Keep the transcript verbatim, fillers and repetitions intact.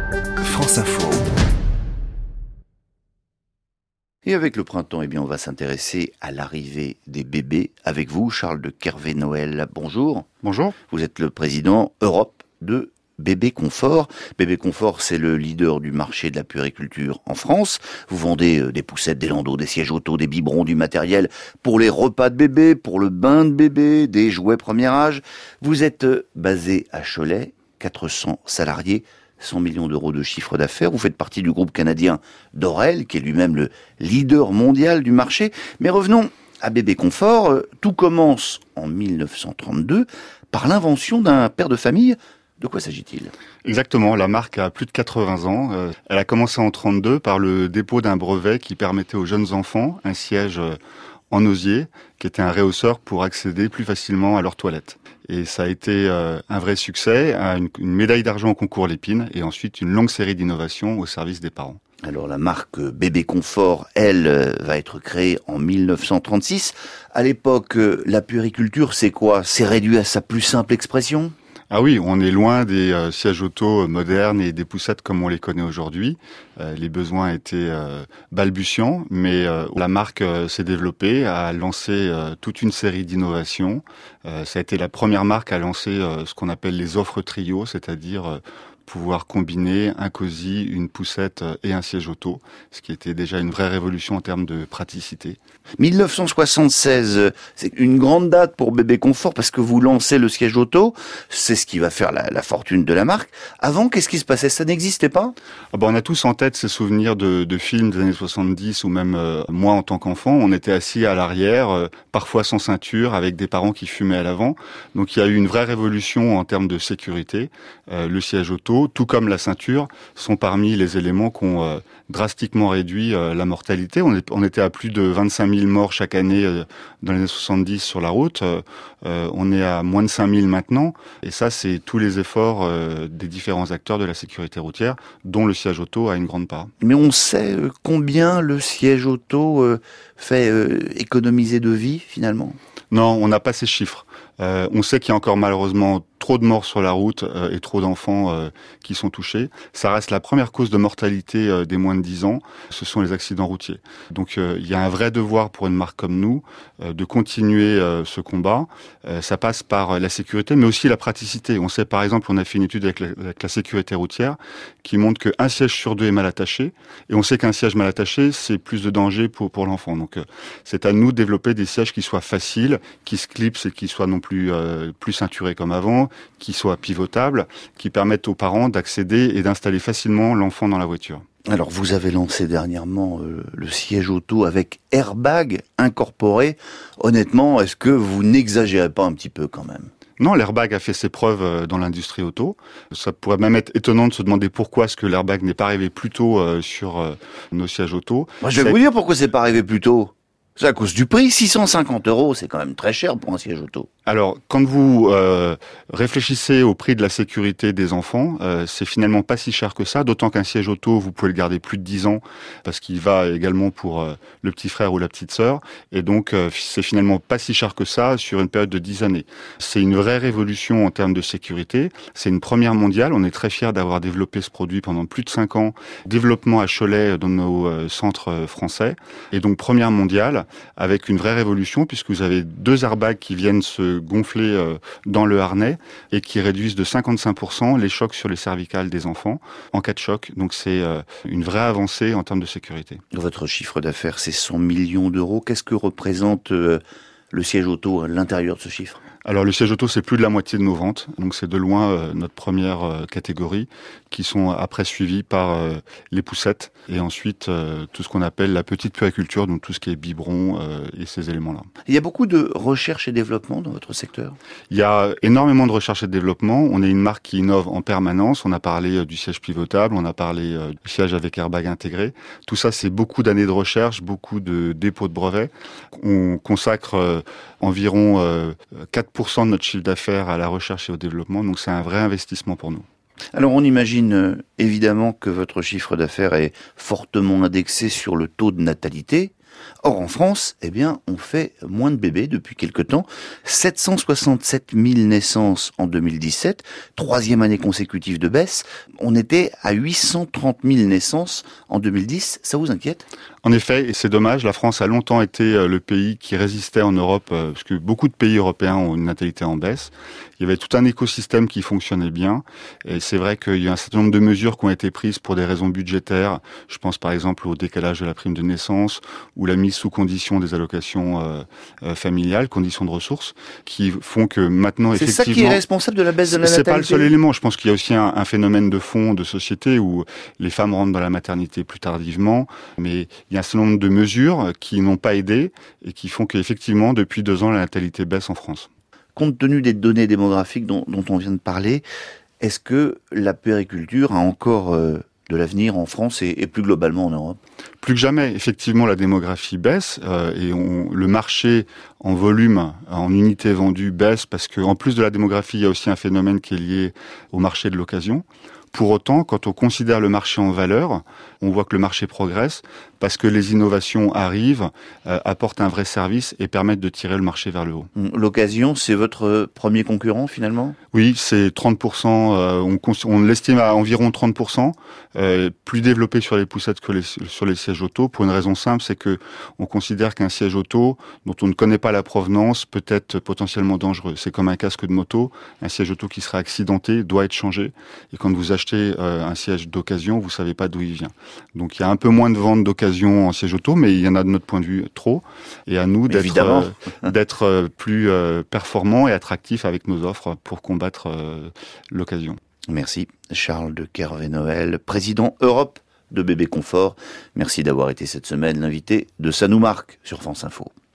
France Info. Et avec le printemps, eh bien, on va s'intéresser à l'arrivée des bébés. Avec vous, Charles de Kervé-Noël. Bonjour. Bonjour. Vous êtes le président Europe de Bébé Confort. Bébé Confort, c'est le leader du marché de la puériculture en France. Vous vendez des poussettes, des landaux, des sièges auto, des biberons, du matériel pour les repas de bébé, pour le bain de bébé, des jouets premier âge. Vous êtes basé à Cholet, quatre cents salariés, cent millions d'euros de chiffre d'affaires. Vous faites partie du groupe canadien Dorel, qui est lui-même le leader mondial du marché. Mais revenons à Bébé Confort. Tout commence en mille neuf cent trente-deux par l'invention d'un père de famille. De quoi s'agit-il ? Exactement, la marque a plus de quatre-vingts ans. Euh, elle a commencé en trente-deux par le dépôt d'un brevet qui permettait aux jeunes enfants un siège euh, en osier, qui était un rehausseur pour accéder plus facilement à leurs toilettes. Et ça a été euh, un vrai succès, une, une médaille d'argent au concours Lépine et ensuite une longue série d'innovations au service des parents. Alors la marque Bébé Confort, elle, va être créée en mille neuf cent trente-six. À l'époque, la puériculture, c'est quoi ? C'est réduit à sa plus simple expression ? Ah oui, on est loin des euh, sièges auto modernes et des poussettes comme on les connaît aujourd'hui. Euh, les besoins étaient euh, balbutiants, mais euh, la marque euh, s'est développée, a lancé euh, toute une série d'innovations. Euh, ça a été la première marque à lancer euh, ce qu'on appelle les offres trio, c'est-à-dire euh, pouvoir combiner un cosy, une poussette et un siège auto, ce qui était déjà une vraie révolution en termes de praticité. mille neuf cent soixante-seize, c'est une grande date pour Bébé Confort parce que vous lancez le siège auto, c'est ce qui va faire la, la fortune de la marque. Avant, qu'est-ce qui se passait ? Ça n'existait pas ? Ah ben, on a tous en tête ces souvenirs de, de films des années soixante-dix ou même euh, moi en tant qu'enfant, on était assis à l'arrière, euh, parfois sans ceinture, avec des parents qui fumaient à l'avant. Donc il y a eu une vraie révolution en termes de sécurité. Euh, le siège auto, tout comme la ceinture, sont parmi les éléments qui ont euh, drastiquement réduit euh, la mortalité. On, est, on était à plus de vingt-cinq mille morts chaque année euh, dans les années soixante-dix sur la route. Euh, euh, on est à moins de cinq mille maintenant. Et ça, c'est tous les efforts euh, des différents acteurs de la sécurité routière, dont le siège auto a une grande part. Mais on sait euh, combien le siège auto euh, fait euh, économiser de vie, finalement ? Non, on n'a pas ces chiffres. Euh, on sait qu'il y a encore malheureusement trop de morts sur la route euh, et trop d'enfants euh, qui sont touchés. Ça reste la première cause de mortalité euh, des moins de dix ans, ce sont les accidents routiers. Donc euh, il y a un vrai devoir pour une marque comme nous euh, de continuer euh, ce combat. Euh, ça passe par la sécurité, mais aussi la praticité. On sait par exemple, on a fait une étude avec la, avec la sécurité routière qui montre qu'un siège sur deux est mal attaché, et on sait qu'un siège mal attaché, c'est plus de danger pour, pour l'enfant. Donc euh, c'est à nous de développer des sièges qui soient faciles, qui se clipsent et qui soient non plus, euh, plus ceinturés comme avant, qui soient pivotables, qui permettent aux parents d'accéder et d'installer facilement l'enfant dans la voiture. Alors vous avez lancé dernièrement euh, le siège auto avec airbag incorporé. Honnêtement, est-ce que vous n'exagérez pas un petit peu quand même ? Non, l'airbag a fait ses preuves dans l'industrie auto. Ça pourrait même être étonnant de se demander pourquoi est-ce que l'airbag n'est pas arrivé plus tôt euh, sur euh, nos sièges auto. Moi, je vais C'est... vous dire pourquoi c'est pas arrivé plus tôt. C'est à cause du prix, six cent cinquante euros, c'est quand même très cher pour un siège auto. Alors, quand vous euh, réfléchissez au prix de la sécurité des enfants, euh, c'est finalement pas si cher que ça, d'autant qu'un siège auto, vous pouvez le garder plus de dix ans, parce qu'il va également pour euh, le petit frère ou la petite sœur, et donc euh, c'est finalement pas si cher que ça sur une période de dix années. C'est une vraie révolution en termes de sécurité, c'est une première mondiale, on est très fiers d'avoir développé ce produit pendant plus de cinq ans, développement à Cholet dans nos euh, centres français, et donc première mondiale, avec une vraie révolution, puisque vous avez deux airbags qui viennent se gonfler euh, dans le harnais et qui réduisent de cinquante-cinq pour cent les chocs sur les cervicales des enfants en cas de choc. Donc c'est euh, une vraie avancée en termes de sécurité. Votre chiffre d'affaires, c'est cent millions d'euros. Qu'est-ce que représente euh, le siège auto à l'intérieur de ce chiffre ? Alors le siège auto, c'est plus de la moitié de nos ventes, donc c'est de loin euh, notre première euh, catégorie, qui sont après suivies par euh, les poussettes et ensuite euh, tout ce qu'on appelle la petite puériculture, donc tout ce qui est biberon euh, et ces éléments-là. Il y a beaucoup de recherche et développement dans votre secteur ? Il y a énormément de recherche et de développement. On est une marque qui innove en permanence. On a parlé euh, du siège pivotable, on a parlé euh, du siège avec airbag intégré. Tout ça, c'est beaucoup d'années de recherche, beaucoup de dépôts de brevets. On consacre euh, environ euh, quatre pour cent de notre chiffre d'affaires à la recherche et au développement, donc c'est un vrai investissement pour nous. Alors on imagine euh, évidemment que votre chiffre d'affaires est fortement indexé sur le taux de natalité. Or, en France, eh bien, on fait moins de bébés depuis quelque temps. sept cent soixante-sept mille naissances en deux mille dix-sept, troisième année consécutive de baisse. On était à huit cent trente mille naissances en deux mille dix. Ça vous inquiète ? En effet, et c'est dommage, la France a longtemps été le pays qui résistait en Europe, parce que beaucoup de pays européens ont une natalité en baisse. Il y avait tout un écosystème qui fonctionnait bien, et c'est vrai qu'il y a un certain nombre de mesures qui ont été prises pour des raisons budgétaires. Je pense par exemple au décalage de la prime de naissance, ou la mise sous condition des allocations euh, euh, familiales, conditions de ressources, qui font que maintenant, c'est effectivement... C'est ça qui est responsable de la baisse de la natalité ? C'est pas le seul élément. Je pense qu'il y a aussi un, un phénomène de fond de société où les femmes rentrent dans la maternité plus tardivement, mais il y a un certain nombre de mesures qui n'ont pas aidé et qui font qu'effectivement, depuis deux ans, la natalité baisse en France. Compte tenu des données démographiques dont, dont on vient de parler, est-ce que la puériculture a encore euh, de l'avenir en France et, et plus globalement en Europe ? Plus que jamais, effectivement, la démographie baisse euh, et on, le marché en volume, en unités vendues baisse parce qu'en plus de la démographie, il y a aussi un phénomène qui est lié au marché de l'occasion. Pour autant, quand on considère le marché en valeur, on voit que le marché progresse parce que les innovations arrivent, euh, apportent un vrai service et permettent de tirer le marché vers le haut. L'occasion, c'est votre premier concurrent finalement ? Oui, c'est trente pour cent, euh, on, on l'estime à environ trente pour cent, euh, plus développé sur les poussettes que les, sur les sièges auto, pour une raison simple, c'est que on considère qu'un siège auto dont on ne connaît pas la provenance peut être potentiellement dangereux. C'est comme un casque de moto, un siège auto qui sera accidenté doit être changé, et quand vous achetez euh, un siège d'occasion, vous savez pas d'où il vient. Donc il y a un peu moins de ventes d'occasion en siège auto, mais il y en a de notre point de vue trop, et à nous d'être euh, d'être euh, plus euh, performants et attractifs avec nos offres pour combattre euh, l'occasion. Merci Charles de Kervé-Noël, président Europe de Bébé Confort. Merci d'avoir été cette semaine l'invité de Ça nous marque sur France Info.